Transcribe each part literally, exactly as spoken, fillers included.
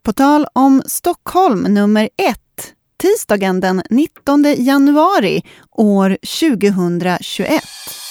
På tal om Stockholm nummer ett, tisdagen den nittonde januari år tjugohundratjugoett.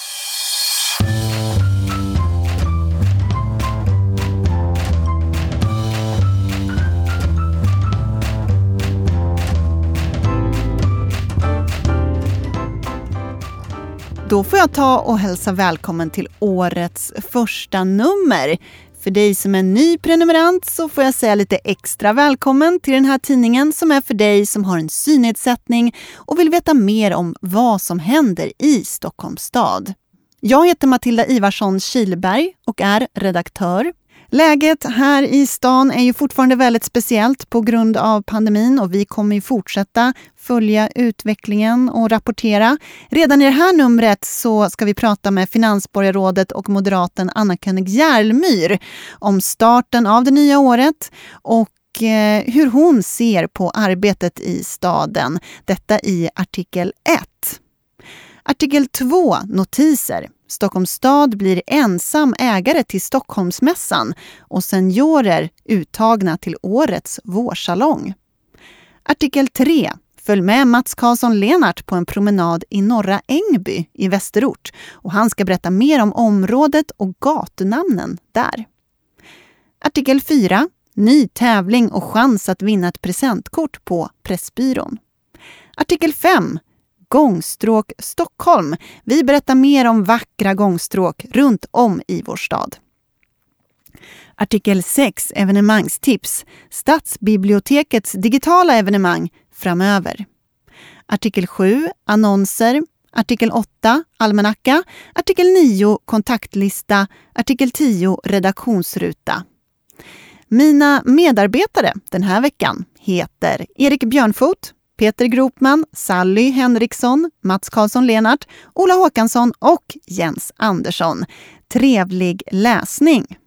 Då får jag ta och hälsa välkommen till årets första nummer. För dig som är ny prenumerant så får jag säga lite extra välkommen till den här tidningen som är för dig som har en synnedsättning och vill veta mer om vad som händer i Stockholms stad. Jag heter Matilda Ivarsson Kilberg och är redaktör. Läget här i stan är ju fortfarande väldigt speciellt på grund av pandemin och vi kommer ju fortsätta följa utvecklingen och rapportera. Redan i det här numret så ska vi prata med finansborgarrådet och moderaten Anna König Järlmyr om starten av det nya året och hur hon ser på arbetet i staden. Detta i artikel ett. Artikel två, notiser. Stockholms stad blir ensam ägare till Stockholmsmässan och seniorer uttagna till årets vårsalong. Artikel tre. Följ med Mats Karlsson Lenart på en promenad i Norra Ängby i Västerort och han ska berätta mer om området och gatunamnen där. Artikel fyra. Ny tävling och chans att vinna ett presentkort på Pressbyrån. Artikel fem. Gångstråk Stockholm. Vi berättar mer om vackra gångstråk runt om i vår stad. Artikel sex. Evenemangstips. Stadsbibliotekets digitala evenemang framöver. Artikel sju. Annonser. Artikel åtta. Almanacka. Artikel nio. Kontaktlista. Artikel tio. Redaktionsruta. Mina medarbetare den här veckan heter Erik Björnfot, Peter Gropman, Sally Henriksson, Mats Karlsson Lenart, Ola Håkansson och Jens Andersson. Trevlig läsning!